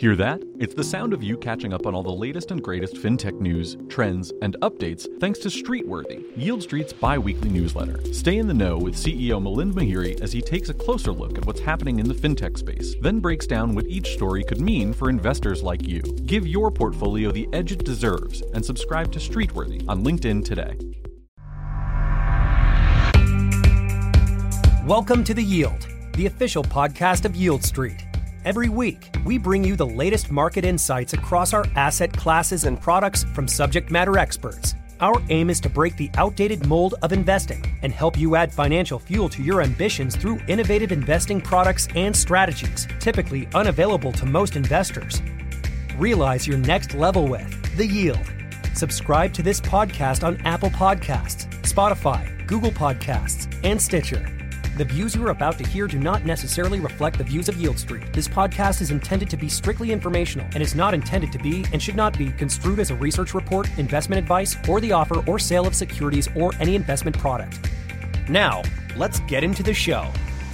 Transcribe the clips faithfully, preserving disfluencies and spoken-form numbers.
Hear that? It's the sound of you catching up on all the latest and greatest fintech news, trends, and updates thanks to Streetworthy, Yield Street's bi-weekly newsletter. Stay in the know with C E O Milind Mehere as he takes a closer look at what's happening in the fintech space, then breaks down what each story could mean for investors like you. Give your portfolio the edge it deserves and subscribe to Streetworthy on LinkedIn today. Welcome to The Yield, the official podcast of Yield Street. Every week, we bring you the latest market insights across our asset classes and products from subject matter experts. Our aim is to break the outdated mold of investing and help you add financial fuel to your ambitions through innovative investing products and strategies, typically unavailable to most investors. Realize your next level with The Yield. Subscribe to this podcast on Apple Podcasts, Spotify, Google Podcasts, and Stitcher. The views you are about to hear do not necessarily reflect the views of Yield Street. This podcast is intended to be strictly informational and is not intended to be and should not be construed as a research report, investment advice, or the offer or sale of securities or any investment product. Now, let's get into the show.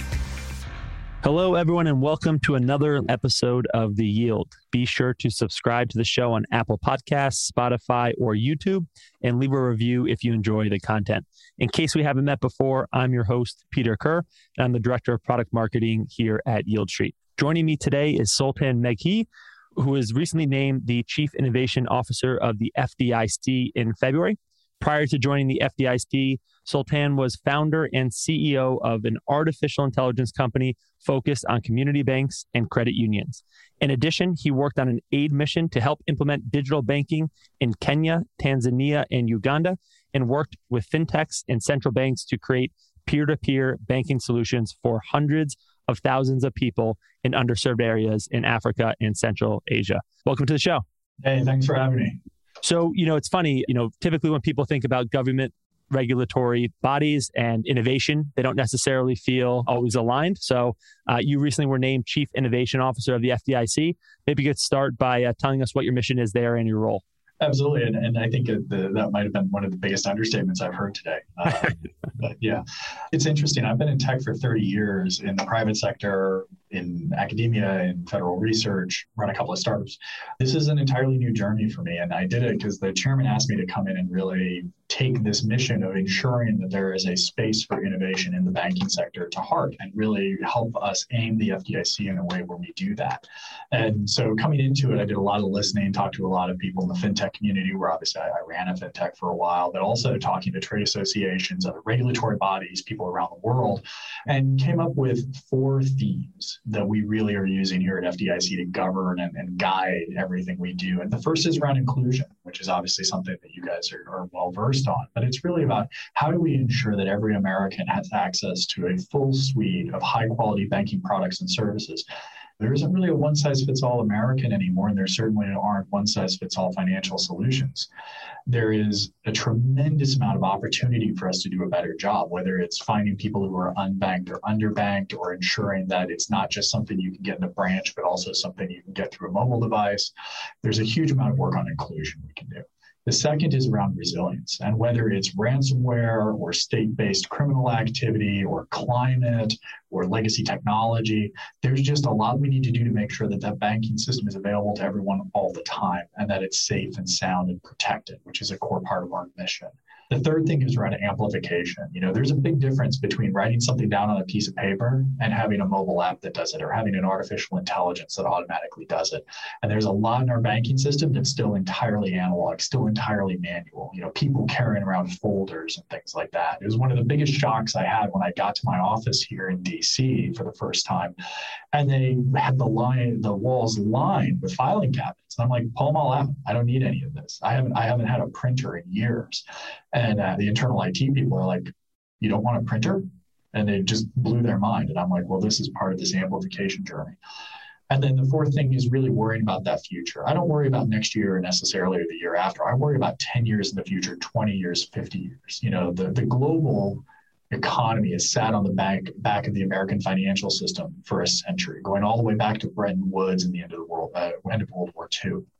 Hello, everyone, and welcome to another episode of The Yield. Be sure to subscribe to the show on Apple Podcasts, Spotify, or YouTube, and leave a review if you enjoy the content. In case we haven't met before, I'm your host, Peter Kerr, and I'm the Director of Product Marketing here at Yield Street. Joining me today is Sultan Meghee, who was recently named the Chief Innovation Officer of the F D I C in February. Prior to joining the F D I C, Sultan was founder and C E O of an artificial intelligence company focused on community banks and credit unions. In addition, he worked on an aid mission to help implement digital banking in Kenya, Tanzania, and Uganda, and worked with fintechs and central banks to create peer-to-peer banking solutions for hundreds of thousands of people in underserved areas in Africa and Central Asia. Welcome to the show. Hey, thanks for having me. So, you know, it's funny, you know, typically when people think about government regulatory bodies and innovation, they don't necessarily feel always aligned. So uh, you recently were named Chief Innovation Officer of the F D I C. Maybe you could start by uh, telling us what your mission is there and your role. Absolutely. And, and I think it, the, that might have been one of the biggest understatements I've heard today. Uh, but yeah, it's interesting. I've been in tech for thirty years in the private sector, in academia, in federal research, run a couple of startups. This is an entirely new journey for me. And I did it because the chairman asked me to come in and really take this mission of ensuring that there is a space for innovation in the banking sector to heart and really help us aim the F D I C in a way where we do that. And so coming into it, I did a lot of listening, talked to a lot of people in the fintech community, where obviously I, I ran a fintech for a while, but also talking to trade associations, other regulatory bodies, people around the world, and came up with four themes that we really are using here at F D I C to govern and, and guide everything we do. And the first is around inclusion, which is obviously something that you guys are, are well versed on, but it's really about how do we ensure that every American has access to a full suite of high quality banking products and services. There isn't really a one-size-fits-all American anymore, and there certainly aren't one-size-fits-all financial solutions. There is a tremendous amount of opportunity for us to do a better job, whether it's finding people who are unbanked or underbanked, or ensuring that it's not just something you can get in a branch, but also something you can get through a mobile device. There's a huge amount of work on inclusion we can do. The second is around resilience, and whether it's ransomware or state-based criminal activity or climate or legacy technology, there's just a lot we need to do to make sure that that banking system is available to everyone all the time and that it's safe and sound and protected, which is a core part of our mission. The third thing is around amplification. You know, there's a big difference between writing something down on a piece of paper and having a mobile app that does it, or having an artificial intelligence that automatically does it. And there's a lot in our banking system that's still entirely analog, still entirely manual. You know, people carrying around folders and things like that. It was one of the biggest shocks I had when I got to my office here in D C for the first time. And they had the line, the walls lined with filing cabinets. And I'm like, pull them all out. I don't need any of this. I haven't, I haven't had a printer in years. And uh, the internal I T people are like, you don't want a printer? And they just blew their mind. And I'm like, well, this is part of this amplification journey. And then the fourth thing is really worrying about that future. I don't worry about next year necessarily or the year after. I worry about ten years in the future, twenty years, fifty years. You know, the, the global economy has sat on the back, back of the American financial system for a century, going all the way back to Bretton Woods and the end of the world, uh, end of World War Two.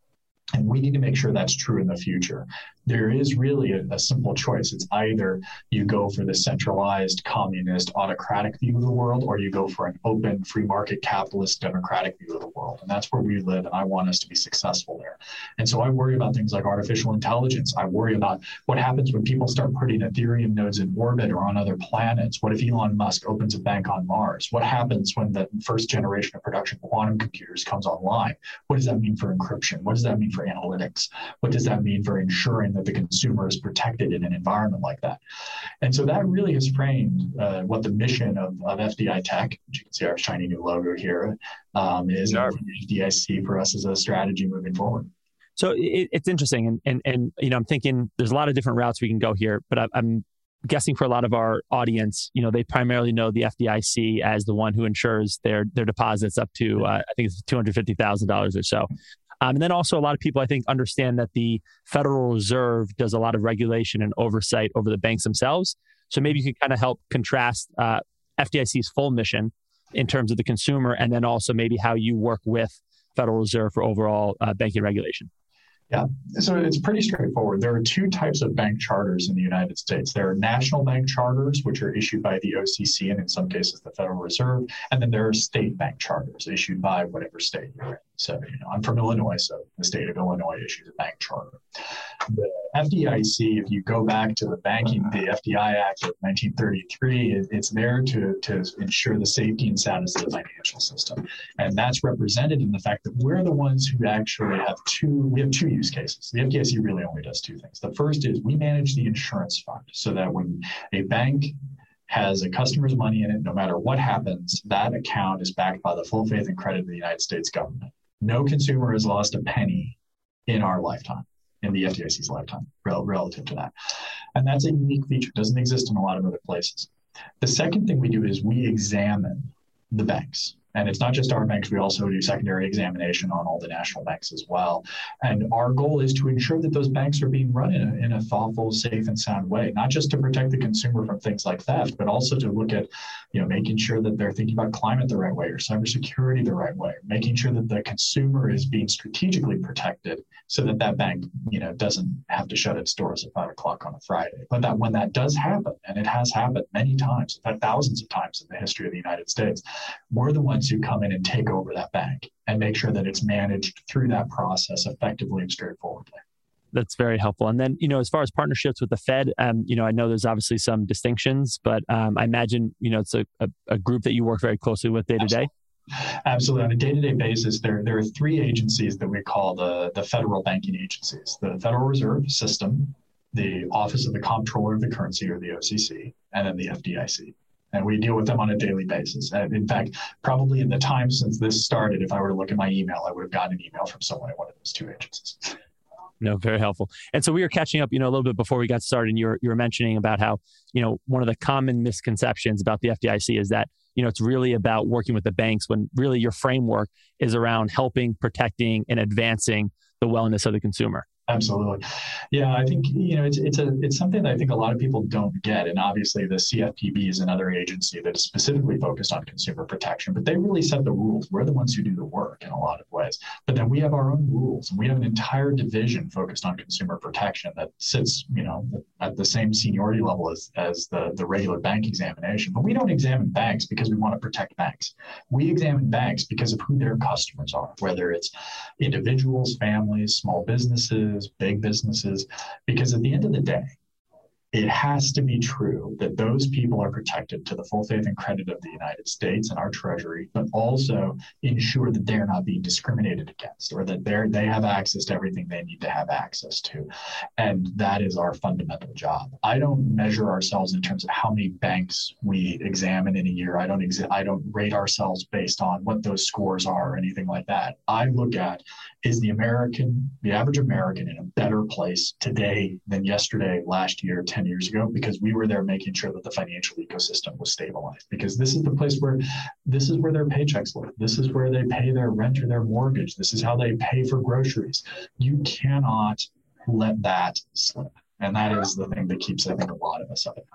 And we need to make sure that's true in the future. There is really a, a simple choice. It's either you go for the centralized, communist, autocratic view of the world, or you go for an open, free market, capitalist, democratic view of the world. And that's where we live, and I want us to be successful there. And so I worry about things like artificial intelligence. I worry about what happens when people start putting Ethereum nodes in orbit or on other planets. What if Elon Musk opens a bank on Mars? What happens when the first generation of production quantum computers comes online? What does that mean for encryption? What does that mean for analytics? What does that mean for ensuring that the consumer is protected in an environment like that? And so that really has framed uh, what the mission of, of F D I Tech, which you can see our shiny new logo here, um, is Sure. F D I C for us as a strategy moving forward. So it, it's interesting. And, and, and, you know, I'm thinking there's a lot of different routes we can go here, but I, I'm guessing for a lot of our audience, you know, they primarily know the F D I C as the one who insures their, their deposits up to, uh, I think it's two hundred fifty thousand dollars or so. Um, and then also a lot of people, I think, understand that the Federal Reserve does a lot of regulation and oversight over the banks themselves. So maybe you can kind of help contrast uh, F D I C's full mission in terms of the consumer, and then also maybe how you work with Federal Reserve for overall uh, banking regulation. Yeah, so it's pretty straightforward. There are two types of bank charters in the United States. There are national bank charters, which are issued by the O C C and in some cases the Federal Reserve. And then there are state bank charters issued by whatever state you're in. So, you know, I'm from Illinois, so the state of Illinois issues a bank charter. The F D I C, if you go back to the banking, the F D I Act of nineteen thirty-three, it, it's there to, to ensure the safety and soundness of the financial system. And that's represented in the fact that we're the ones who actually have two, we have two use cases. The F D I C really only does two things. The first is we manage the insurance fund so that when a bank has a customer's money in it, no matter what happens, that account is backed by the full faith and credit of the United States government. No consumer has lost a penny in our lifetime, in the F D I C's lifetime, rel- relative to that. And that's a unique feature. It doesn't exist in a lot of other places. The second thing we do is we examine the banks. And it's not just our banks, we also do secondary examination on all the national banks as well. And our goal is to ensure that those banks are being run in a, in a thoughtful, safe, and sound way, not just to protect the consumer from things like theft, but also to look at, you know, making sure that they're thinking about climate the right way or cybersecurity the right way, making sure that the consumer is being strategically protected so that that bank, you know, doesn't have to shut its doors at five o'clock on a Friday. But that when that does happen, and it has happened many times, in fact, thousands of times in the history of the United States, we're the ones who come in and take over that bank and make sure that it's managed through that process effectively and straightforwardly. That's very helpful. And then, you know, as far as partnerships with the Fed, um, you know, I know there's obviously some distinctions, but um, I imagine, you know, it's a, a, a group that you work very closely with day to day. Absolutely. On a day-to-day basis, there, there are three agencies that we call the, the federal banking agencies: the Federal Reserve System, the Office of the Comptroller of the Currency, or the O C C, and then the F D I C. And we deal with them on a daily basis. And in fact, probably in the time since this started, if I were to look at my email, I would have gotten an email from someone at one of those two agencies. No, very helpful. And so we were catching up, you know, a little bit before we got started, and you were, you were mentioning about how, you know, one of the common misconceptions about the F D I C is that, you know, it's really about working with the banks when really your framework is around helping, protecting, and advancing the wellness of the consumer. Absolutely. Yeah, I think, you know, it's it's a it's something that I think a lot of people don't get. And obviously the C F P B is another agency that is specifically focused on consumer protection, but they really set the rules. We're the ones who do the work in a lot of ways. But then we have our own rules, and we have an entire division focused on consumer protection that sits, you know, at the same seniority level as, as the, the regular bank examination. But we don't examine banks because we want to protect banks. We examine banks because of who their customers are, whether it's individuals, families, small businesses, big businesses, because at the end of the day, it has to be true that those people are protected to the full faith and credit of the United States and our Treasury, but also ensure that they're not being discriminated against, or that they're, they have access to everything they need to have access to. And that is our fundamental job. I don't measure ourselves in terms of how many banks we examine in a year. I don't ex- I don't rate ourselves based on what those scores are or anything like that. I look at, is the American, the average American, in a better place today than yesterday, last year, ten years ago, because we were there making sure that the financial ecosystem was stabilized, because this is the place where this is where their paychecks live. This is where they pay their rent or their mortgage. This is how they pay for groceries. You cannot let that slip. And that is the thing that keeps, I think, a lot of us up at night.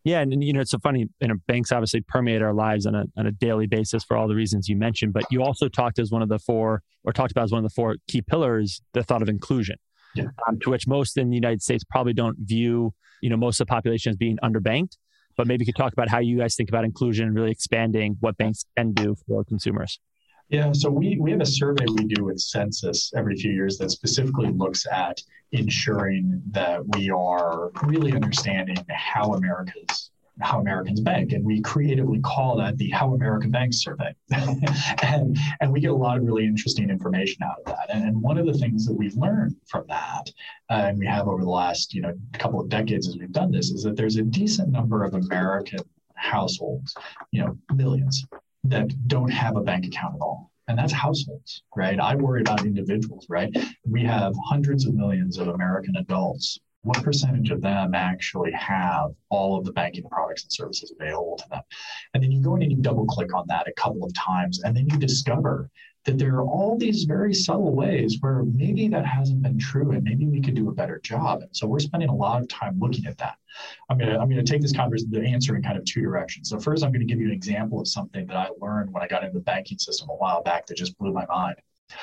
Yeah, and, and you know, it's so funny. You know, banks obviously permeate our lives on a on a daily basis for all the reasons you mentioned. But you also talked as one of the four, or talked about as one of the four key pillars, the thought of inclusion, yeah. um, to which most in the United States probably don't view, you know, most of the population as being underbanked. But maybe you could talk about how you guys think about inclusion and really expanding what banks can do for consumers. Yeah, so we, we have a survey we do with Census every few years that specifically looks at ensuring that we are really understanding how America's how Americans bank. And we creatively call that the How American Banks Survey. and, and we get a lot of really interesting information out of that. And, and one of the things that we've learned from that, uh, and we have over the last you know couple of decades as we've done this, is that there's a decent number of American households, you know, millions, that don't have a bank account at all. And that's households, right? I worry about individuals, right? We have hundreds of millions of American adults. What percentage of them actually have all of the banking products and services available to them? And then you go in and you double click on that a couple of times, and then you discover that there are all these very subtle ways where maybe that hasn't been true, and maybe we could do a better job. And so we're spending a lot of time looking at that. I'm gonna I'm gonna take this conversation, the answer in kind of two directions. So first, I'm gonna give you an example of something that I learned when I got into the banking system a while back that just blew my mind.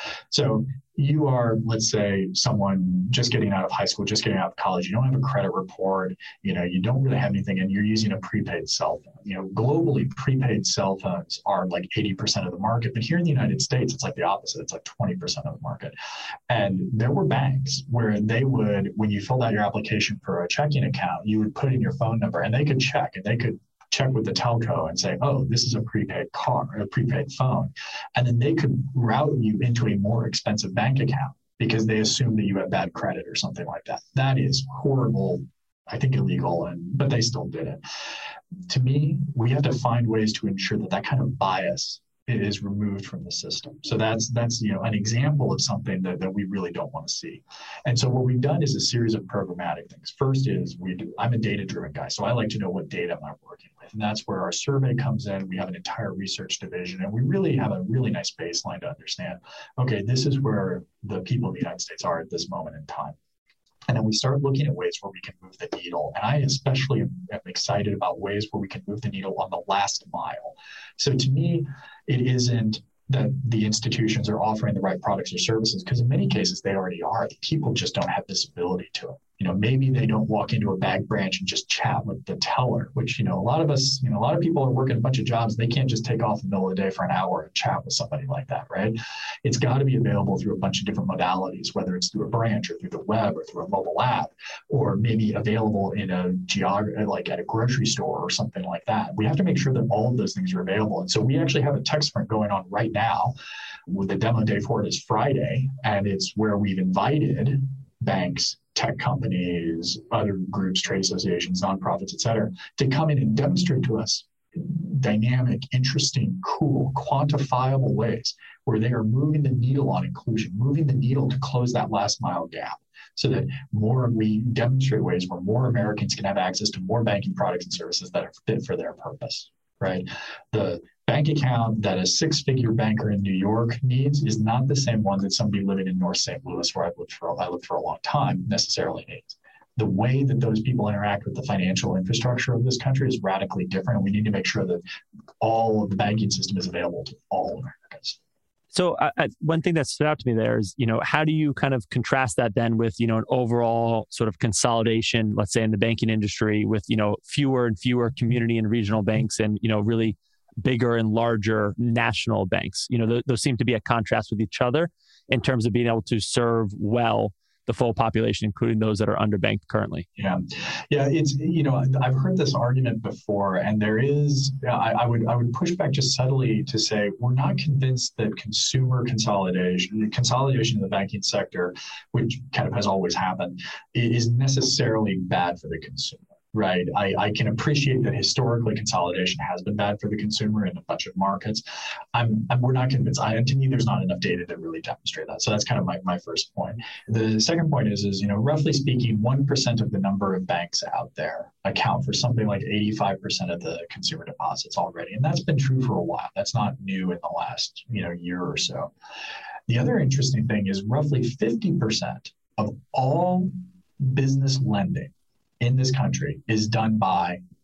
So you are, let's say, someone just getting out of high school, just getting out of college. You don't have a credit report. You know, you don't really have anything, and you're using a prepaid cell phone. You know, globally, prepaid cell phones are like eighty percent of the market, but here in the United States, it's like the opposite. It's like twenty percent of the market. And there were banks where they would, when you filled out your application for a checking account, you would put in your phone number, and they could check, and they could check with the telco and say, oh, this is a prepaid car, a prepaid phone. And then they could route you into a more expensive bank account because they assume that you have bad credit or something like that. That is horrible, I think illegal, and but they still did it. To me, we have to find ways to ensure that that kind of bias is removed from the system. So that's that's you know an example of something that, that we really don't want to see. And so what we've done is a series of programmatic things. First is we do, I'm a data-driven guy, so I like to know what data am I working with. And that's where our survey comes in. We have an entire research division, and we really have a really nice baseline to understand, okay, this is where the people in the United States are at this moment in time. And then we start looking at ways where we can move the needle. And I especially am, am excited about ways where we can move the needle on the last mile. So to me, it isn't that the institutions are offering the right products or services, because in many cases they already are. The people just don't have visibility to it. You know, maybe they don't walk into a bank branch and just chat with the teller, which, you know, a lot of us, you know, a lot of people are working a bunch of jobs. They can't just take off in the middle of the day for an hour and chat with somebody like that, right? It's got to be available through a bunch of different modalities, whether it's through a branch or through the web or through a mobile app, or maybe available in a geography, like at a grocery store or something like that. We have to make sure that all of those things are available. And so we actually have a tech sprint going on right now. With the demo day for it is Friday, and it's where we've invited banks, tech companies, other groups, trade associations, nonprofits, et cetera, to come in and demonstrate to us dynamic, interesting, cool, quantifiable ways where they are moving the needle on inclusion, moving the needle to close that last mile gap, so that more we demonstrate ways where more Americans can have access to more banking products and services that are fit for their purpose, right? The bank account that a six-figure banker in New York needs is not the same one that somebody living in North Saint Louis, where I've lived for, I lived for a long time, necessarily needs. The way that those people interact with the financial infrastructure of this country is radically different. We need to make sure that all of the banking system is available to all Americans. So uh, one thing that stood out to me there is, you know, how do you kind of contrast that then with, you know, an overall sort of consolidation, let's say in the banking industry, with, you know, fewer and fewer community and regional banks and, you know, really bigger and larger national banks? You know, th- those seem to be at contrast with each other in terms of being able to serve well the full population, including those that are underbanked currently. Yeah, yeah, it's, you know, I've heard this argument before, and there is, I, I would I would push back just subtly to say we're not convinced that consumer consolidation, consolidation in the banking sector, which kind of has always happened, is necessarily bad for the consumer. Right. I, I can appreciate that historically consolidation has been bad for the consumer in a bunch of markets. I'm, I'm we're not convinced. I, and to me, there's not enough data to really demonstrate that. So that's kind of my, my first point. The second point is, is, you know, roughly speaking, one percent of the number of banks out there account for something like eighty-five percent of the consumer deposits already. And that's been true for a while. That's not new in the last, you know, year or so. The other interesting thing is roughly fifty percent of all business lending in this country is done by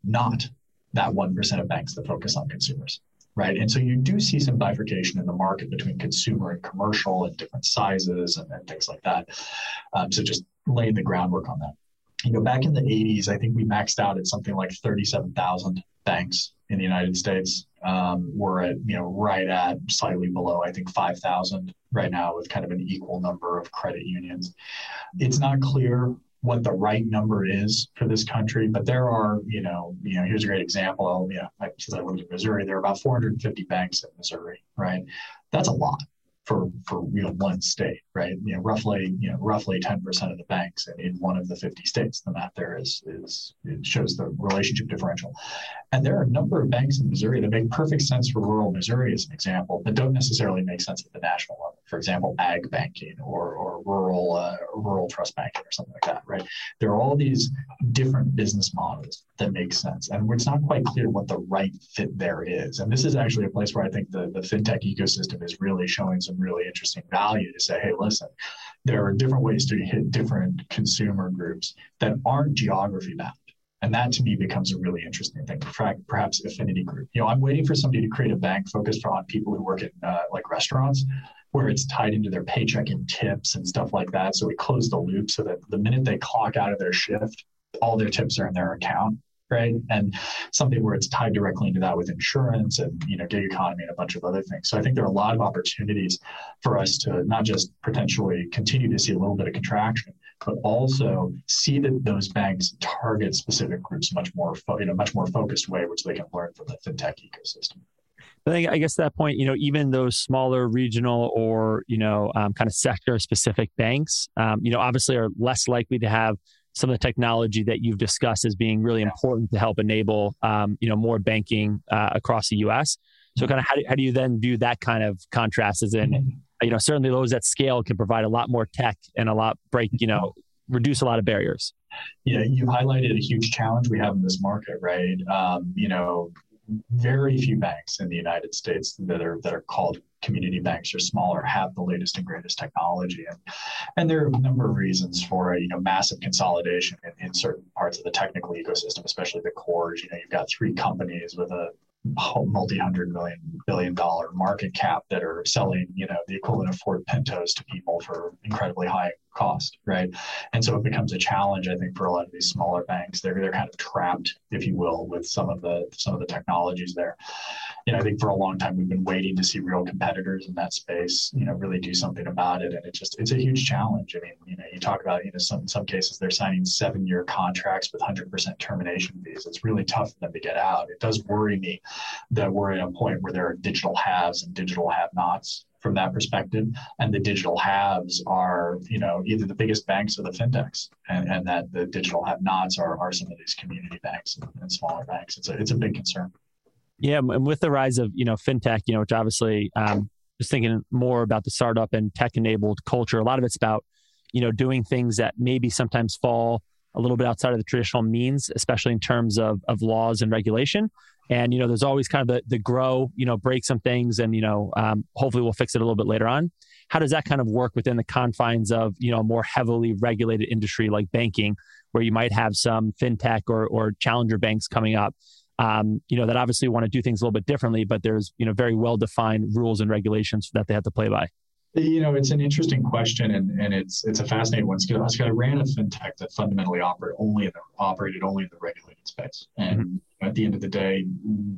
not that one percent of banks that focus on consumers, right? And so you do see some bifurcation in the market between consumer and commercial and different sizes and, and things like that. Um, so just laying the groundwork on that. You know, back in the eighties, I think we maxed out at something like thirty-seven thousand banks in the United States. Um, we're at, you know, right at slightly below, I think, five thousand right now with kind of an equal number of credit unions. It's not clear what the right number is for this country, but there are, you know, you know, here's a great example. Yeah, I, since I lived in Missouri, there are about four hundred fifty banks in Missouri, right? That's a lot for, for, you know, one state, right? You know, roughly, you know, roughly ten percent of the banks in, in one of the fifty states. The map there is, is, it shows the relationship differential. And there are a number of banks in Missouri that make perfect sense for rural Missouri as an example, but don't necessarily make sense at the national level. For example, ag banking or, or rural, uh, rural trust banking or something like that, right? There are all these different business models that make sense. And it's not quite clear what the right fit there is. And this is actually a place where I think the, the fintech ecosystem is really showing some really interesting value to say, hey, listen, there are different ways to hit different consumer groups that aren't geography bound. And that to me becomes a really interesting thing, perhaps affinity group. You know, I'm waiting for somebody to create a bank focused on people who work in uh, like restaurants, where it's tied into their paycheck and tips and stuff like that. So we close the loop so that the minute they clock out of their shift, all their tips are in their account, right? And something where it's tied directly into that with insurance and, you know, gig economy and a bunch of other things. So I think there are a lot of opportunities for us to not just potentially continue to see a little bit of contraction, but also see that those banks target specific groups much more, fo- in a much more focused way, which they can learn from the fintech ecosystem. I think, I guess at that point, you know, even those smaller regional or, you know, um, kind of sector specific banks, um, you know, obviously are less likely to have some of the technology that you've discussed as being really important to help enable, um, you know, more banking uh, across the U S. So kind of how do, how do you then view that kind of contrast as in, you know, certainly those at scale can provide a lot more tech and a lot break, you know, reduce a lot of barriers. Yeah, you highlighted a huge challenge we have in this market, right? Um, you know, very few banks in the United States that are that are called community banks or smaller have the latest and greatest technology, and and there are a number of reasons for you know massive consolidation in, in certain parts of the technical ecosystem, especially the cores. You know, you've got three companies with a multi-hundred million billion dollar market cap that are selling you know the equivalent of Ford Pintos to people for incredibly high cost, right? And so it becomes a challenge, I think, for a lot of these smaller banks. They're they're kind of trapped, if you will, with some of the some of the technologies there. You know, I think for a long time we've been waiting to see real competitors in that space, you know, really do something about it. And it just it's a huge challenge. I mean, you know, you talk about, you know, some in some cases they're signing seven-year contracts with one hundred percent termination fees. It's really tough for them to get out. It does worry me that we're at a point where there are digital haves and digital have-nots from that perspective. And the digital haves are, you know, either the biggest banks or the fintechs, and, and that the digital have-nots are, are some of these community banks and, and smaller banks. It's a, it's a big concern. Yeah. And with the rise of, you know, fintech, you know, which obviously um, just thinking more about the startup and tech enabled culture, a lot of it's about, you know, doing things that maybe sometimes fall a little bit outside of the traditional means, especially in terms of, of laws and regulation. And, you know, there's always kind of the, the grow, you know, break some things and, you know, um, hopefully we'll fix it a little bit later on. How does that kind of work within the confines of, you know, a more heavily regulated industry like banking, where you might have some fintech or, or challenger banks coming up, um, you know, that obviously want to do things a little bit differently, but there's, you know, very well-defined rules and regulations that they have to play by? You know, it's an interesting question, and, and it's it's a fascinating one. So I ran a fintech that fundamentally operated only in the, operated only in the regulated space. And mm-hmm. at the end of the day,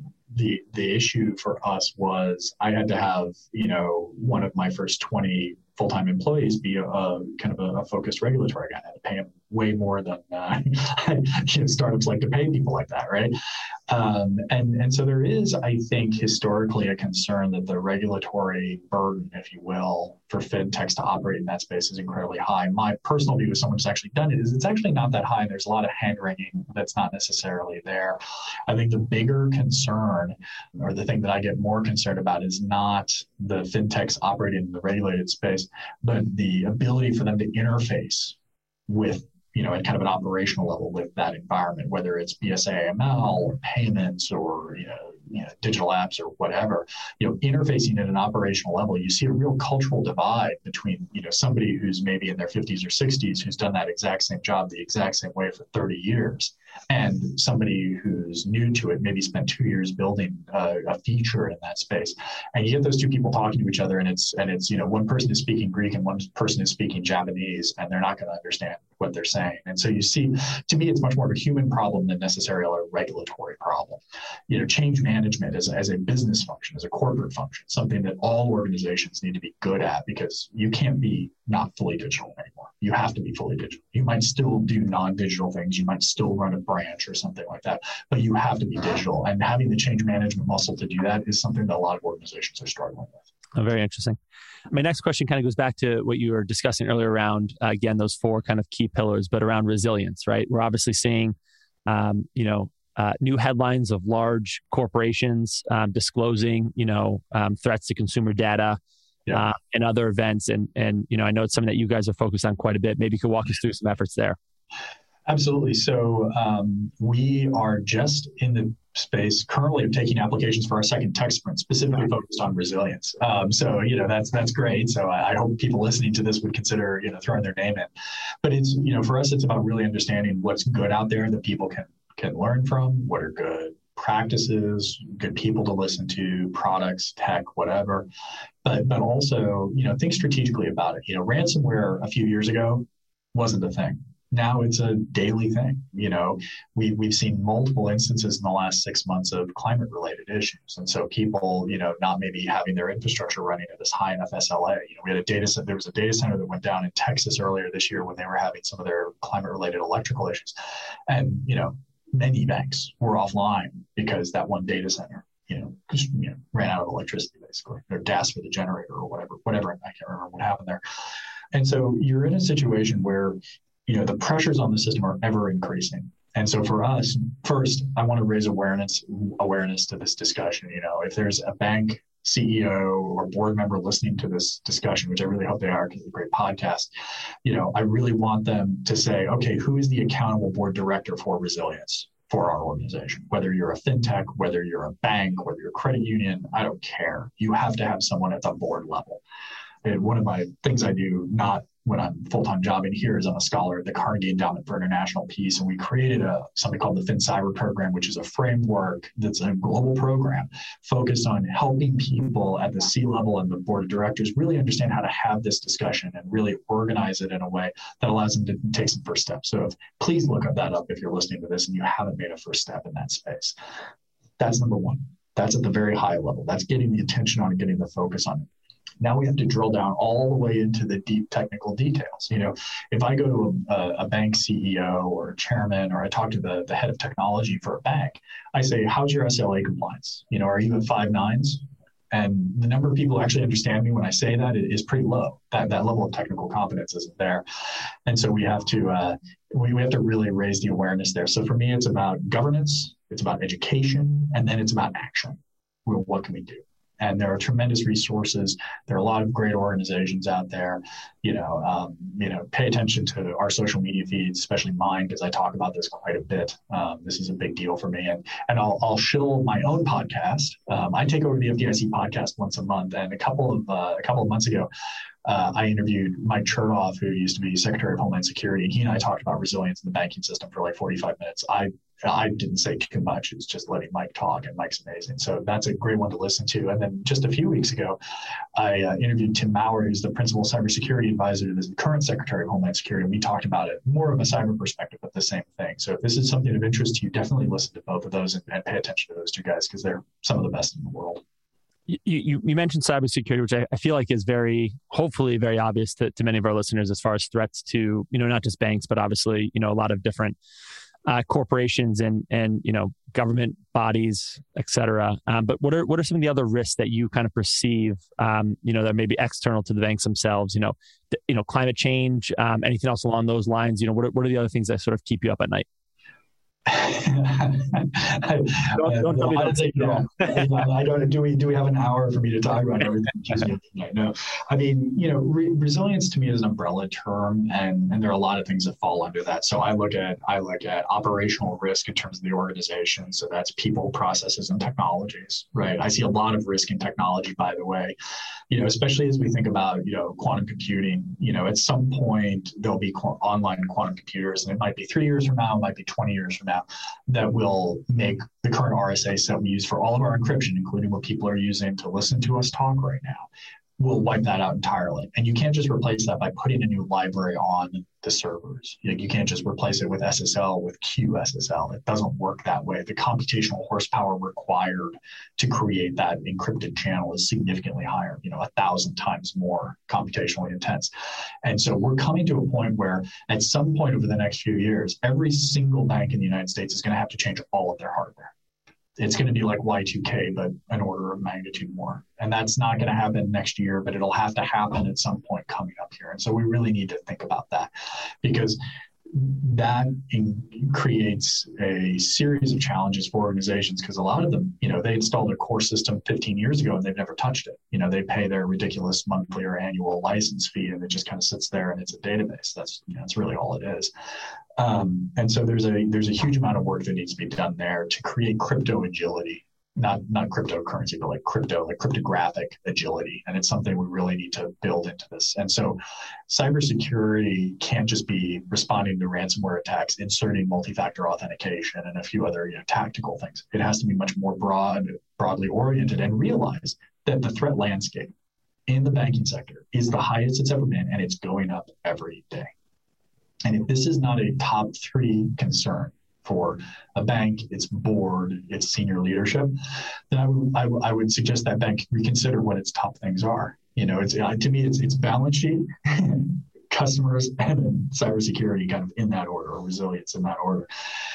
the the issue for us was I had to have, you know, one of my first twenty full-time employees be a, a kind of a, a focused regulatory guy. I had to pay him way more than uh, you know, startups like to pay people like that, right? Um, and, and so there is, I think, historically a concern that the regulatory burden, if you will, for fintechs to operate in that space is incredibly high. My personal view as someone who's actually done it is it's actually not that high. There's a lot of hand-wringing that's not necessarily there. I think the bigger concern, or the thing that I get more concerned about, is not the fintechs operating in the regulated space, but the ability for them to interface with, you know, at kind of an operational level with that environment, whether it's B S A A M L or payments or, you know, you know, digital apps or whatever, you know, interfacing at an operational level. You see a real cultural divide between, you know, somebody who's maybe in their fifties or sixties who's done that exact same job the exact same way for thirty years, and somebody who's new to it maybe spent two years building a, a feature in that space, and you get those two people talking to each other, and it's and it's you know one person is speaking Greek and one person is speaking Japanese, and they're not going to understand what they're saying. And so you see, to me, it's much more of a human problem than necessarily a regulatory problem. You know, change management as, as a business function, as a corporate function, something that all organizations need to be good at, because you can't be not fully digital anymore. You have to be fully digital. You might still do non-digital things. You might still run a branch or something like that, but you have to be digital. And having the change management muscle to do that is something that a lot of organizations are struggling with. Oh, very interesting. My next question kind of goes back to what you were discussing earlier around, uh, again, those four kind of key pillars, but around resilience, right? We're obviously seeing, um, you know, uh, new headlines of large corporations um, disclosing, you know, um, threats to consumer data yeah. uh, and other events. And, and, you know, I know it's something that you guys are focused on quite a bit. Maybe you could walk us through some efforts there. Absolutely. So um, we are just in the space currently of taking applications for our second tech sprint, specifically focused on resilience. Um, so, you know, that's that's great. So I, I hope people listening to this would consider, you know, throwing their name in. But it's, you know, for us, it's about really understanding what's good out there that people can can learn from, what are good practices, good people to listen to, products, tech, whatever. But but also, you know, think strategically about it. You know, ransomware a few years ago wasn't a thing. Now it's a daily thing. You know, we, we've seen multiple instances in the last six months of climate related issues. And so people, you know, not maybe having their infrastructure running at this high enough S L A. You know, we had a data center, there was a data center that went down in Texas earlier this year when they were having some of their climate related electrical issues. And, you know, many banks were offline because that one data center, you know, just, you know, ran out of electricity basically, or gas for the generator or whatever, whatever. I can't remember what happened there. And so you're in a situation where, you know, the pressures on the system are ever increasing. And so for us, first, I want to raise awareness awareness to this discussion. You know, if there's a bank C E O or board member listening to this discussion, which I really hope they are because it's a great podcast, you know, I really want them to say, okay, who is the accountable board director for resilience for our organization? Whether you're a fintech, whether you're a bank, whether you're a credit union, I don't care. You have to have someone at the board level. And one of my things I do, not when I'm full-time jobbing here, is I'm a scholar at the Carnegie Endowment for International Peace. And we created a something called the FinCyber program, which is a framework that's a global program focused on helping people at the C-level and the board of directors really understand how to have this discussion and really organize it in a way that allows them to take some first steps. So if, please look that up if you're listening to this and you haven't made a first step in that space. That's number one. That's at the very high level. That's getting the attention on it, getting the focus on it. Now we have to drill down all the way into the deep technical details. You know, if I go to a, a bank C E O or a chairman, or I talk to the, the head of technology for a bank, I say, how's your S L A compliance? You know, are you at five nines? And the number of people who actually understand me when I say that is pretty low. That that level of technical competence isn't there. And so we have to uh, we, we have to really raise the awareness there. So for me, it's about governance, it's about education, and then it's about action. Well, what can we do? And there are tremendous resources. There are a lot of great organizations out there. You know, um, you know, pay attention to our social media feeds, especially mine, because I talk about this quite a bit. Um, this is a big deal for me, and and I'll I'll shill my own podcast. Um, I take over the F D I C podcast once a month, and a couple of uh, a couple of months ago, uh, I interviewed Mike Chertoff, who used to be Secretary of Homeland Security, and he and I talked about resilience in the banking system for like forty-five minutes. I I didn't say too much. It was just letting Mike talk, and Mike's amazing. So that's a great one to listen to. And then just a few weeks ago, I uh, interviewed Tim Maurer, who's the principal cybersecurity advisor to the current Secretary of Homeland Security. And we talked about it more of a cyber perspective, but the same thing. So if this is something of interest to you, definitely listen to both of those and, and pay attention to those two guys, because they're some of the best in the world. You, you, you mentioned cybersecurity, which I, I feel like is very, hopefully very obvious to, to many of our listeners as far as threats to, you know, not just banks, but obviously, you know, a lot of different Uh, corporations and and you know government bodies, et cetera. Um, but what are what are some of the other risks that you kind of perceive, um, you know, that may be external to the banks themselves? You know, th- you know, climate change, um, anything else along those lines? You know, what are, what are the other things that sort of keep you up at night? I, don't, don't tell me I, that. Yeah, I don't. Do we do we have an hour for me to talk about everything? No. I mean, you know, re- resilience to me is an umbrella term, and and there are a lot of things that fall under that. So I look at I look at operational risk in terms of the organization. So that's people, processes, and technologies, right? I see a lot of risk in technology, by the way. You know, especially as we think about, you know, quantum computing. You know, at some point there'll be qu- online quantum computers, and it might be three years from now, it might be twenty years from now, that will make the current R S A set we use for all of our encryption, including what people are using to listen to us talk right now, we'll wipe that out entirely. And you can't just replace that by putting a new library on the servers. You, you can't just replace it with S S L, with Q S S L. It doesn't work that way. The computational horsepower required to create that encrypted channel is significantly higher, you know, a thousand times more computationally intense. And so we're coming to a point where at some point over the next few years, every single bank in the United States is going to have to change all of their hardware. It's going to be like Y two K, but an order of magnitude more. And that's not going to happen next year, but it'll have to happen at some point coming up here. And so we really need to think about that, because that in, creates a series of challenges for organizations, because a lot of them, you know, they installed their core system fifteen years ago and they've never touched it. You know, they pay their ridiculous monthly or annual license fee and it just kind of sits there and it's a database. That's, you know, that's really all it is. Um, and so there's a there's a huge amount of work that needs to be done there to create crypto agility, not not cryptocurrency, but like crypto, like cryptographic agility. And it's something we really need to build into this. And so cybersecurity can't just be responding to ransomware attacks, inserting multi-factor authentication and a few other, you know, tactical things. It has to be much more broad, broadly oriented, and realize that the threat landscape in the banking sector is the highest it's ever been, and it's going up every day. And if this is not a top three concern for a bank, its board, its senior leadership, then I would, I, w- I would suggest that bank reconsider what its top things are. You know, it's uh, to me, it's it's balance sheet, customers, and then cybersecurity, kind of in that order, or resilience in that order.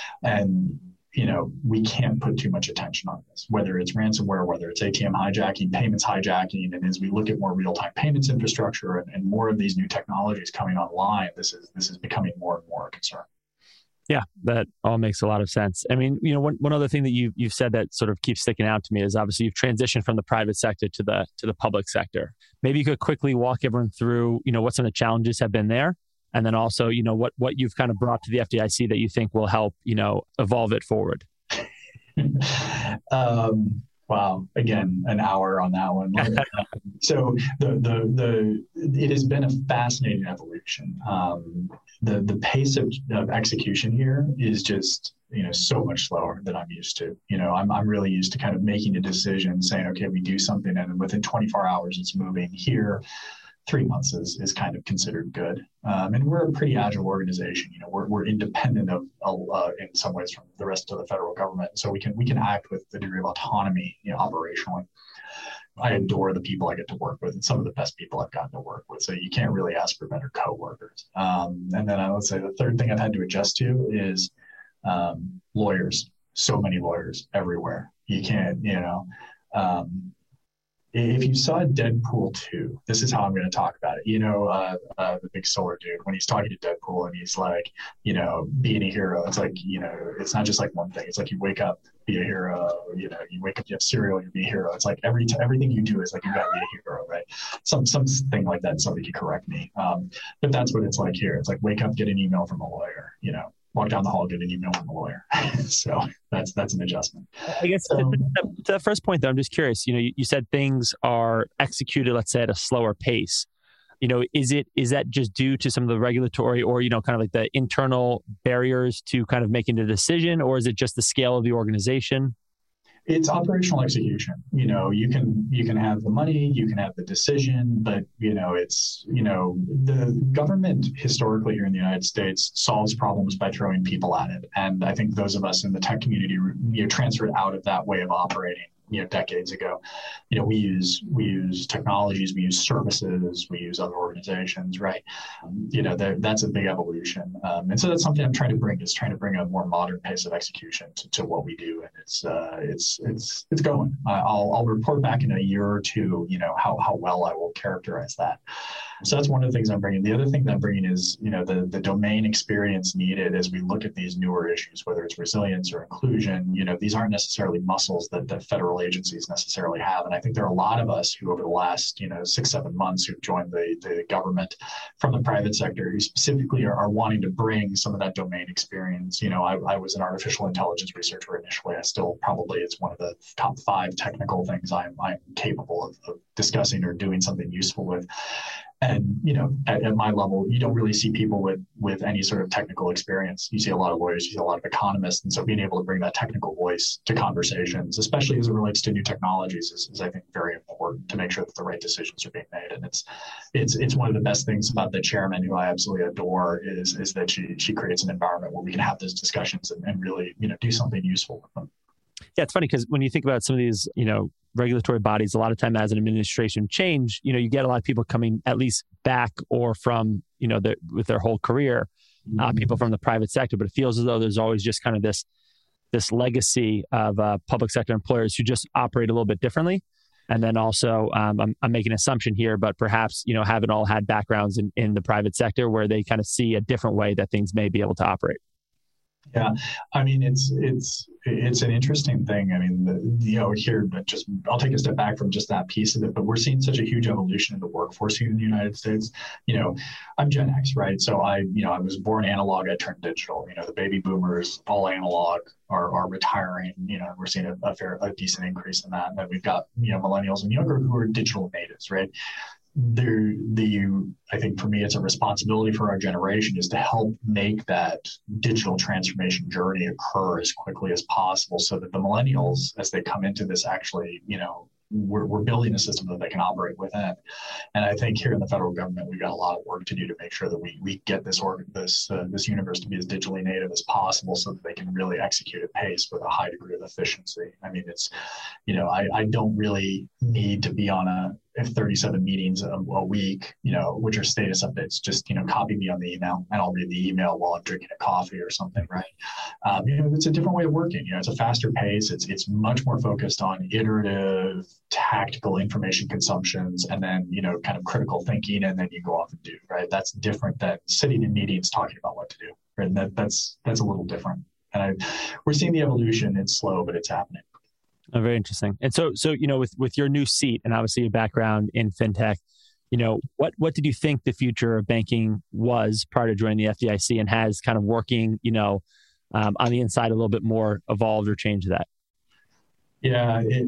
And you know, we can't put too much attention on this, whether it's ransomware, whether it's A T M hijacking, payments hijacking. And as we look at more real-time payments infrastructure and, and more of these new technologies coming online, this is this is becoming more and more a concern. Yeah, that all makes a lot of sense. I mean, you know, one, one other thing that you, you've said that sort of keeps sticking out to me is obviously you've transitioned from the private sector to the to the public sector. Maybe you could quickly walk everyone through, you know, what some of the challenges have been there. And then also, you know, what, what you've kind of brought to the F D I C that you think will help, you know, evolve it forward. um, wow. Again, an hour on that one. So the, the, the, it has been a fascinating evolution. Um, the, the pace of, of execution here is just, you know, so much slower than I'm used to. You know, I'm, I'm really used to kind of making a decision, saying, okay, we do something, and within twenty-four hours it's moving. Here, three months is, is kind of considered good. Um, and we're a pretty agile organization. You know, we're, we're independent of, uh, in some ways, from the rest of the federal government. So we can, we can act with a degree of autonomy, you know, operationally. I adore the people I get to work with, and some of the best people I've gotten to work with. So you can't really ask for better coworkers. Um, and then I would say the third thing I've had to adjust to is um, lawyers. So many lawyers everywhere. You can't, you know, um, if you saw Deadpool two, this is how I'm going to talk about it. You know, uh, uh, the big solar dude, when he's talking to Deadpool and he's like, you know, being a hero, it's like, you know, it's not just like one thing. It's like you wake up, be a hero, you know, you wake up, you have cereal, you be a hero. It's like every t- everything you do is like, you got to be a hero, right? Some something like that. Somebody could correct me. Um, but that's what it's like here. It's like, wake up, get an email from a lawyer, you know. Walk down the hall, get an email from a lawyer. So that's that's an adjustment. I guess so, to, to that first point, though, I'm just curious. You know, you, you said things are executed, let's say, at a slower pace. You know, is it is that just due to some of the regulatory, or you know, kind of like the internal barriers to kind of making the decision, or is it just the scale of the organization? It's operational execution. You know, you can you can have the money, you can have the decision, but you know, it's you know, the government historically here in the United States solves problems by throwing people at it, and I think those of us in the tech community, you know, transferred out of that way of operating, you know, decades ago. You know, we use we use technologies, we use services, we use other organizations, right? Um, you know, that's a big evolution, um, and so that's something I'm trying to bring is trying to bring a more modern pace of execution to, to what we do, and it's uh, it's it's it's going. Uh, I'll I'll report back in a year or two, you know, how how well I will characterize that. So that's one of the things I'm bringing. The other thing that I'm bringing is, you know, the, the domain experience needed as we look at these newer issues, whether it's resilience or inclusion. You know, these aren't necessarily muscles that, that federal agencies necessarily have. And I think there are a lot of us who over the last, you know, six, seven months who've joined the, the government from the private sector who specifically are, are wanting to bring some of that domain experience. You know, I, I was an artificial intelligence researcher initially. I still probably, it's one of the top five technical things I'm, I'm capable of, of discussing or doing something useful with. And, you know, at, at my level, you don't really see people with, with any sort of technical experience. You see a lot of lawyers, you see a lot of economists. And so being able to bring that technical voice to conversations, especially as it relates to new technologies, is, is I think, very important to make sure that the right decisions are being made. And it's it's it's one of the best things about the chairman, who I absolutely adore, is, is that she she creates an environment where we can have those discussions and, and really, you know, do something useful with them. Yeah, it's funny because when you think about some of these, you know, regulatory bodies, a lot of time as an administration change, you know, you get a lot of people coming at least back or from, you know, their, with their whole career, mm-hmm. uh, people from the private sector. But it feels as though there's always just kind of this this legacy of uh, public sector employers who just operate a little bit differently. And then also, um, I'm, I'm making an assumption here, but perhaps, you know, haven't all had backgrounds in, in the private sector where they kind of see a different way that things may be able to operate. Yeah, I mean, it's it's it's an interesting thing. I mean, the, you know, here, but just I'll take a step back from just that piece of it. But we're seeing such a huge evolution in the workforce here in the United States. You know, I'm Gen X, right? So I, you know, I was born analog. I turned digital. You know, the baby boomers, all analog, are are retiring. You know, we're seeing a, a fair, a decent increase in that. And then we've got, you know, millennials and younger who are digital natives, right? The, the, I think for me, it's a responsibility for our generation is to help make that digital transformation journey occur as quickly as possible so that the millennials, as they come into this, actually, you know, we're, we're building a system that they can operate within. And I think here in the federal government, we've got a lot of work to do to make sure that we we get this org, this uh, this universe to be as digitally native as possible so that they can really execute at pace with a high degree of efficiency. I mean, it's, you know, I, I don't really need to be on a thirty-seven meetings a, a week, you know, which are status updates. Just, you know, copy me on the email and I'll read the email while I'm drinking a coffee or something, right? Um, you know, it's a different way of working. You know, it's a faster pace. It's it's much more focused on iterative, tactical information consumptions, and then, you know, kind of critical thinking, and then you go off and do, right? That's different than sitting in meetings talking about what to do, right? And that, that's that's a little different. And I, we're seeing the evolution. It's slow, but it's happening. Oh, very interesting. And so, so you know, with with your new seat and obviously your background in fintech, you know, what what did you think the future of banking was prior to joining the F D I C, and has kind of working, you know, um, on the inside a little bit more evolved or changed that? Yeah, it,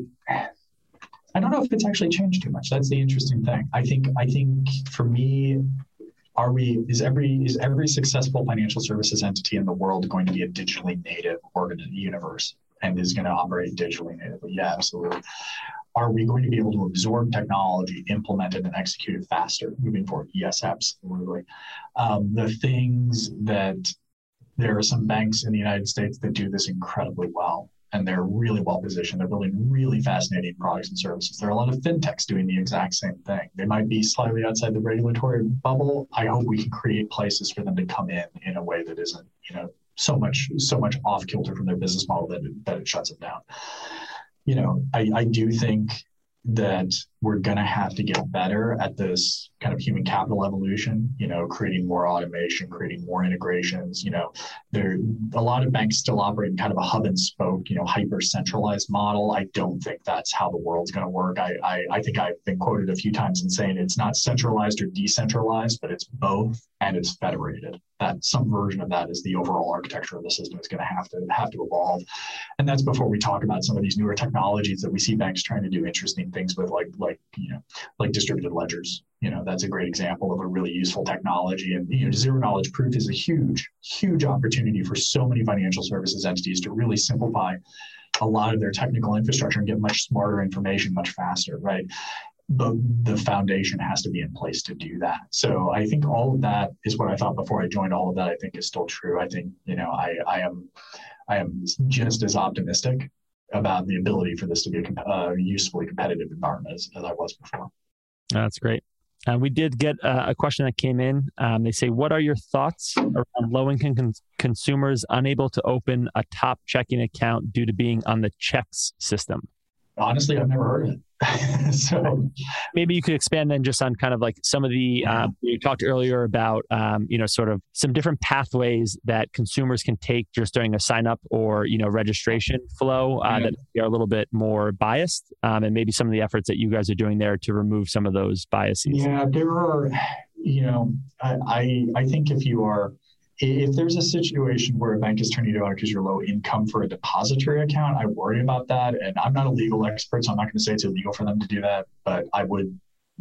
I don't know if it's actually changed too much. That's the interesting thing. I think I think for me, are we is every is every successful financial services entity in the world going to be a digitally native organ universe and is going to operate digitally natively? Yeah, absolutely. Are we going to be able to absorb technology, implement it, and execute it faster moving forward? Yes, absolutely. Um, the things that there are some banks in the United States that do this incredibly well, and they're really well positioned. They're building really fascinating products and services. There are a lot of fintechs doing the exact same thing. They might be slightly outside the regulatory bubble. I hope we can create places for them to come in in a way that isn't, you know, so much so much off kilter from their business model that it, that it shuts them down. You know, I, I do think that we're going to have to get better at this kind of human capital evolution, you know, creating more automation, creating more integrations. You know, there a lot of banks still operate in kind of a hub and spoke, you know, hyper centralized model. I don't think that's how the world's going to work. I, I, I think I've been quoted a few times in saying it's not centralized or decentralized, but it's both, and it's federated. That some version of that is the overall architecture of the system is going to have to have to evolve. And that's before we talk about some of these newer technologies that we see banks trying to do interesting things with, like, like, you know, like distributed ledgers. You know, that's a great example of a really useful technology. And, you know, zero knowledge proof is a huge, huge opportunity for so many financial services entities to really simplify a lot of their technical infrastructure and get much smarter information much faster, right? But the foundation has to be in place to do that. So I think all of that is what I thought before I joined. All of that I think is still true. I think, you know, I, I am, I am just as optimistic about the ability for this to be a uh, usefully competitive environment as, as I was before. That's great. Uh, we did get uh, a question that came in. Um, they say, what are your thoughts around low-income con- consumers unable to open a top checking account due to being on the checks system? Honestly, I've never heard of it. So maybe you could expand then just on kind of like some of the, um, you talked earlier about, um, you know, sort of some different pathways that consumers can take just during a sign up or, you know, registration flow uh, Yeah. that are a little bit more biased, um, and maybe some of the efforts that you guys are doing there to remove some of those biases. Yeah, there are, you know, I, I, I think if you are, if there's a situation where a bank is turning you on because you're low income for a depository account, I worry about that. And I'm not a legal expert, so I'm not going to say it's illegal for them to do that, but I would,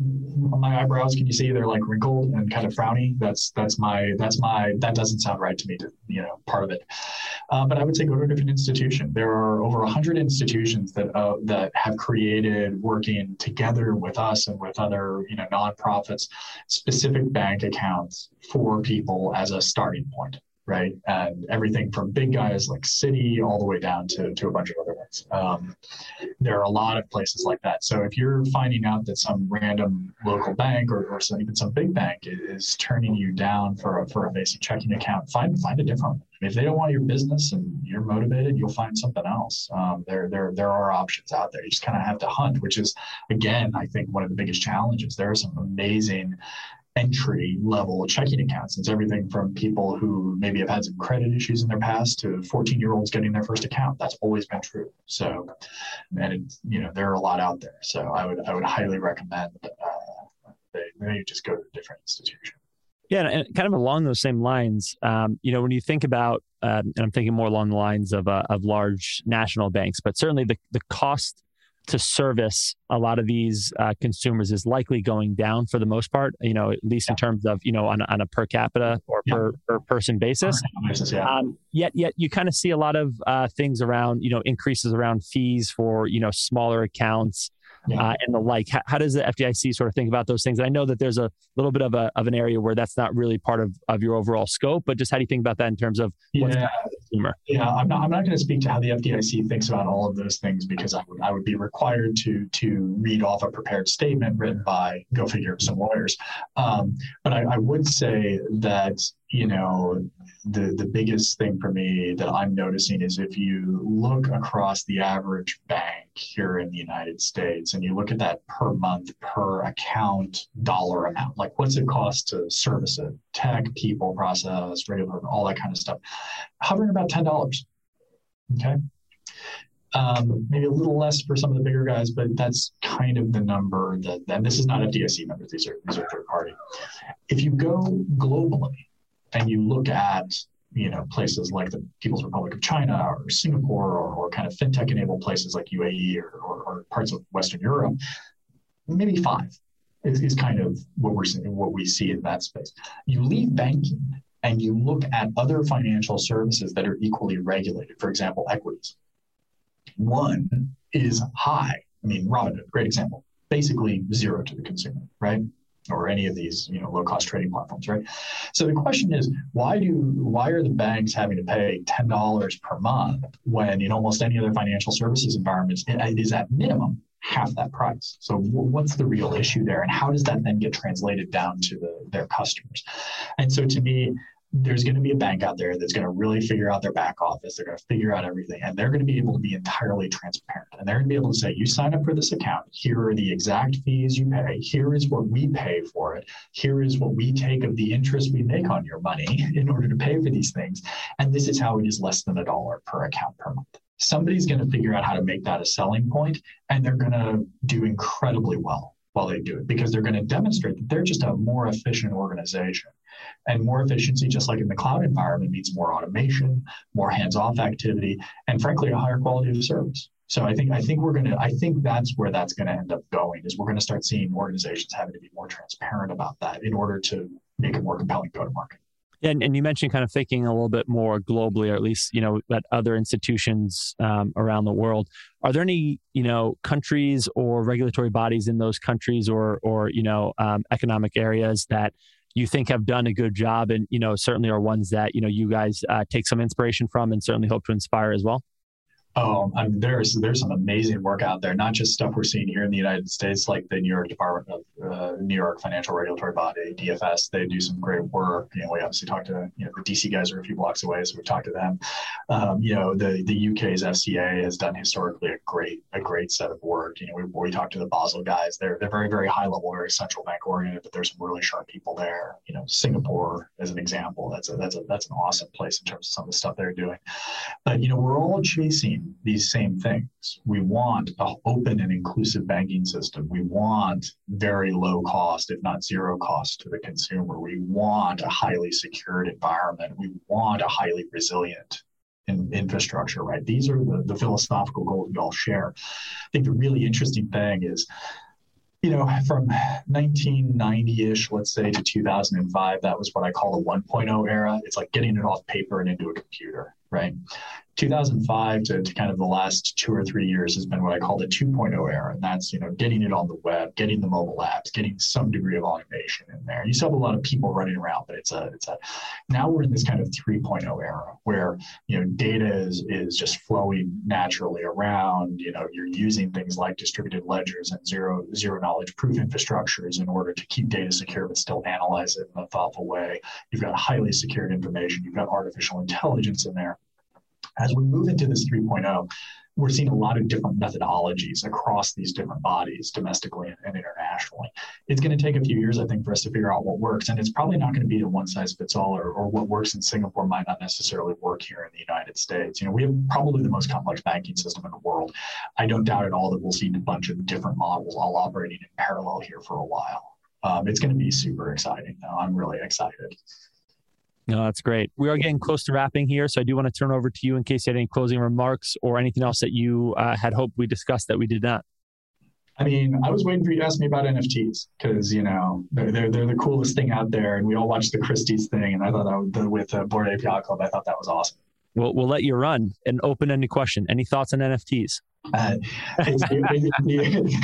my eyebrows, can you see they're like wrinkled and kind of frowny? That's, that's my, that's my, that doesn't sound right to me, to, you know, part of it. Uh, but I would say go to a different institution. There are over a hundred institutions that, uh, that have created, working together with us and with other, you know, nonprofits, specific bank accounts for people as a starting point. Right. And everything from big guys like Citi all the way down to, to a bunch of other ones. Um, there are a lot of places like that. So if you're finding out that some random local bank or, or some, even some big bank is turning you down for a, for a basic checking account, find, find a different one. If they don't want your business and you're motivated, you'll find something else. Um, there, there, there are options out there. You just kind of have to hunt, which is, again, I think one of the biggest challenges. There are some amazing entry level checking accounts. It's everything from people who maybe have had some credit issues in their past to fourteen year olds getting their first account. That's always been true. So, and it, you know, there are a lot out there. So I would, I would highly recommend uh, they, they just go to a different institution. Yeah, and kind of along those same lines, um, you know, when you think about, um, and I'm thinking more along the lines of uh, of large national banks, but certainly the the cost to service a lot of these uh, consumers is likely going down for the most part, you know, at least in terms of, you know, on, on a per capita or Yeah. per, per person basis. Yeah. Um, yet, yet you kind of see a lot of uh, things around, you know, increases around fees for, you know, smaller accounts. Yeah. Uh, and the like. How, how does the F D I C sort of think about those things? And I know that there's a little bit of a of an area where that's not really part of, of your overall scope, but just how do you think about that in terms of what's yeah. the consumer? Yeah, I'm not I'm not going to speak to how the F D I C thinks about all of those things because I would I would be required to to read off a prepared statement written by, go figure, some lawyers. Um, but I, I would say that, you know, the the biggest thing for me that I'm noticing is if you look across the average bank here in the United States and you look at that per month, per account dollar amount, like what's it cost to service it, tech, people, process, regular, all that kind of stuff, hovering about ten dollars. Okay. Um, maybe a little less for some of the bigger guys, but that's kind of the number that, and this is not F D I C numbers, these are, these are third party. If you go globally, and you look at, you know, places like the People's Republic of China or Singapore or, or kind of fintech enabled places like U A E or, or, or parts of Western Europe, maybe five is, is kind of what we're seeing, what we see in that space. You leave banking and you look at other financial services that are equally regulated. For example, equities. One is high. I mean, Robinhood, great example. Basically zero to the consumer, right? Or any of these, you know, low-cost trading platforms, right? So the question is, why do why are the banks having to pay ten dollars per month when in almost any other financial services environments it is at minimum half that price? So what's the real issue there, and how does that then get translated down to the, their customers? And so to me, there's going to be a bank out there that's going to really figure out their back office. They're going to figure out everything, and they're going to be able to be entirely transparent. And they're going to be able to say, you sign up for this account. Here are the exact fees you pay. Here is what we pay for it. Here is what we take of the interest we make on your money in order to pay for these things. And this is how it is less than a dollar per account per month. Somebody's going to figure out how to make that a selling point, and they're going to do incredibly well while they do it, because they're going to demonstrate that they're just a more efficient organization. And more efficiency, just like in the cloud environment, means more automation, more hands-off activity, and frankly, a higher quality of service. So I think I think we're going to I think that's where that's going to end up going, is we're going to start seeing organizations having to be more transparent about that in order to make a more compelling go-to-market. And, and you mentioned kind of thinking a little bit more globally, or at least, you know, at other institutions um, around the world. Are there any, you know, countries or regulatory bodies in those countries or, or you know, um, economic areas that you think have done a good job, and, you know, certainly are ones that, you know, you guys uh, take some inspiration from and certainly hope to inspire as well? Oh, I mean, there's there's some amazing work out there, not just stuff we're seeing here in the United States, like the New York Department of uh, New York Financial Regulatory Body, D F S. They do some great work. You know, we obviously talked to, you know, the D C guys are a few blocks away, so we talked to them. Um, you know, the the U K's F C A has done historically a great a great set of work. You know, we we talked to the Basel guys. They're they're very very high level, very central bank oriented, but there's some really sharp people there. You know, Singapore as an example. That's a that's a that's an awesome place in terms of some of the stuff they're doing. But you know, we're all chasing these same things. We want an open and inclusive banking system. We want very low cost, if not zero cost to the consumer. We want a highly secured environment. We want a highly resilient in infrastructure, right? These are the, the philosophical goals we all share. I think the really interesting thing is, you know, from nineteen ninety-ish, let's say, to two thousand five, that was what I call the one point oh era. It's like getting it off paper and into a computer, right? two thousand five to, to kind of the last two or three years has been what I call the two point oh era. And that's, you know, getting it on the web, getting the mobile apps, getting some degree of automation in there. You still have a lot of people running around, but it's a, it's a, now we're in this kind of three point oh era where, you know, data is, is just flowing naturally around. You know, you're using things like distributed ledgers and zero, zero knowledge proof infrastructures in order to keep data secure, but still analyze it in a thoughtful way. You've got highly secured information. You've got artificial intelligence in there. As we move into this three point oh, we're seeing a lot of different methodologies across these different bodies, domestically and, and internationally. It's going to take a few years, I think, for us to figure out what works. And it's probably not going to be a one size fits all, or, or what works in Singapore might not necessarily work here in the United States. You know, we have probably the most complex banking system in the world. I don't doubt at all that we'll see a bunch of different models all operating in parallel here for a while. Um, it's going to be super exciting, though. I'm really excited. No, that's great. We are getting close to wrapping here, so I do want to turn over to you in case you had any closing remarks or anything else that you uh, had hoped we discussed that we did not. I mean, I was waiting for you to ask me about N F Ts because, you know, they're, they're they're the coolest thing out there, and we all watched the Christie's thing, and I thought that was, with uh, Bored Ape Yacht Club, I thought that was awesome. We'll we'll let you run an open-ended question. Any thoughts on N F Ts? Uh, it's, it, it,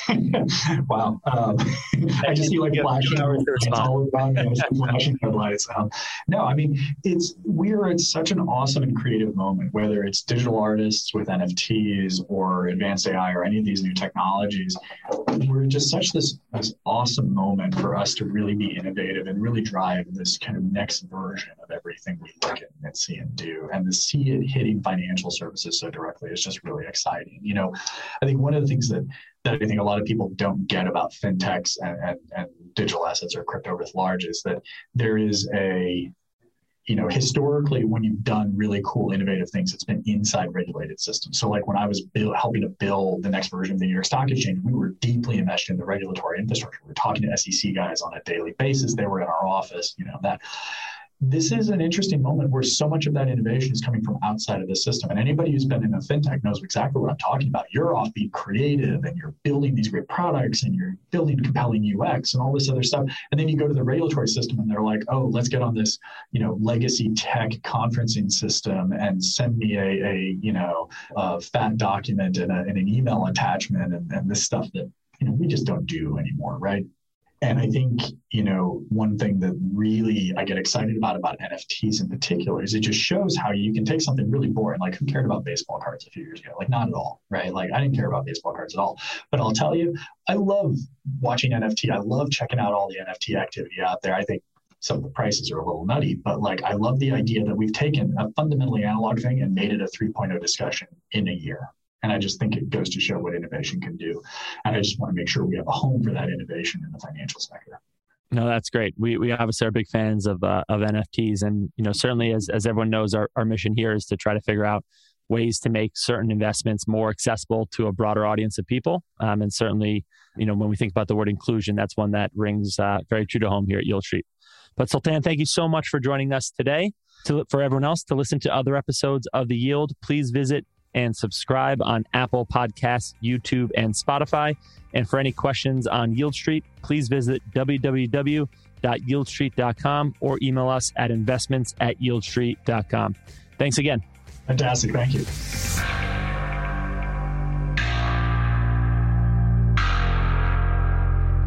it, wow. Um, I just see like flashing lights all around me. I see flashing lights. Um, no, I mean, it's we're at such an awesome and creative moment, whether it's digital artists with N F Ts or advanced A I or any of these new technologies. We're just such this, this awesome moment for us to really be innovative and really drive this kind of next version of everything we look at and see and do. And to see it hitting financial services so directly is just really exciting. You know, I think one of the things that, that I think a lot of people don't get about fintechs and, and, and digital assets or crypto writ large is that there is a, you know, historically when you've done really cool, innovative things, it's been inside regulated systems. So like when I was build, helping to build the next version of the New York Stock Exchange, we were deeply enmeshed in the regulatory infrastructure. We were talking to S E C guys on a daily basis. They were in our office, you know, that. This is an interesting moment where so much of that innovation is coming from outside of the system. And anybody who's been in a fintech knows exactly what I'm talking about. You're off being creative and you're building these great products and you're building compelling U X and all this other stuff. And then you go to the regulatory system and they're like, oh, let's get on this, you know, legacy tech conferencing system and send me a, a you know, a fat document and, a, and an email attachment and, and this stuff that, you know, we just don't do anymore, right? And I think, you know, one thing that really I get excited about about N F Ts in particular is it just shows how you can take something really boring, like who cared about baseball cards a few years ago? Like not at all, right? Like I didn't care about baseball cards at all. But I'll tell you, I love watching N F T. I love checking out all the N F T activity out there. I think some of the prices are a little nutty, but like I love the idea that we've taken a fundamentally analog thing and made it a three point oh discussion in a year. And I just think it goes to show what innovation can do. And I just want to make sure we have a home for that innovation in the financial sector. No, that's great. We we obviously are big fans of uh, of N F Ts. And, you know, certainly as, as everyone knows, our, our mission here is to try to figure out ways to make certain investments more accessible to a broader audience of people. Um, and certainly, you know, when we think about the word inclusion, that's one that rings uh, very true to home here at Yield Street. But Sultan, thank you so much for joining us today. To, for everyone else to listen to other episodes of The Yield, please visit and subscribe on Apple Podcasts, YouTube, and Spotify. And for any questions on Yield Street, please visit w w w dot yield street dot com or email us at investments at yield street dot com. Thanks again. Fantastic. Thank you.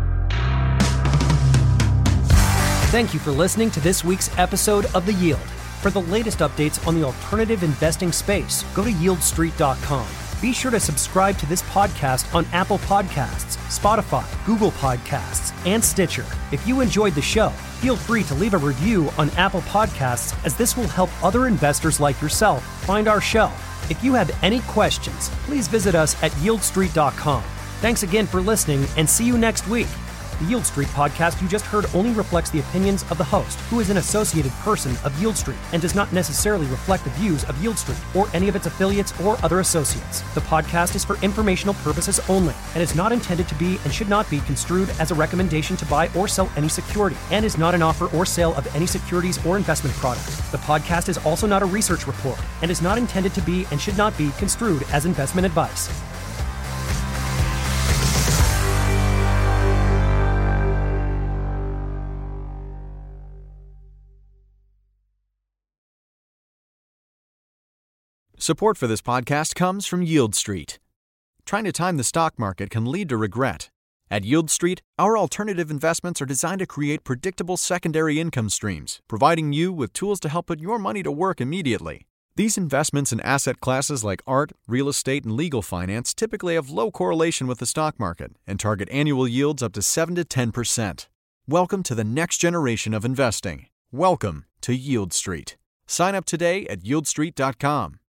Thank you for listening to this week's episode of The Yield. For the latest updates on the alternative investing space, go to yield street dot com. Be sure to subscribe to this podcast on Apple Podcasts, Spotify, Google Podcasts, and Stitcher. If you enjoyed the show, feel free to leave a review on Apple Podcasts, as this will help other investors like yourself find our show. If you have any questions, please visit us at yield street dot com. Thanks again for listening, and see you next week. The Yield Street podcast you just heard only reflects the opinions of the host, who is an associated person of Yield Street, and does not necessarily reflect the views of Yield Street or any of its affiliates or other associates. The podcast is for informational purposes only and is not intended to be and should not be construed as a recommendation to buy or sell any security, and is not an offer or sale of any securities or investment products. The podcast is also not a research report and is not intended to be and should not be construed as investment advice. Support for this podcast comes from Yield Street. Trying to time the stock market can lead to regret. At Yield Street, our alternative investments are designed to create predictable secondary income streams, providing you with tools to help put your money to work immediately. These investments in asset classes like art, real estate, and legal finance typically have low correlation with the stock market and target annual yields up to seven to ten percent. Welcome to the next generation of investing. Welcome to Yield Street. Sign up today at yield street dot com.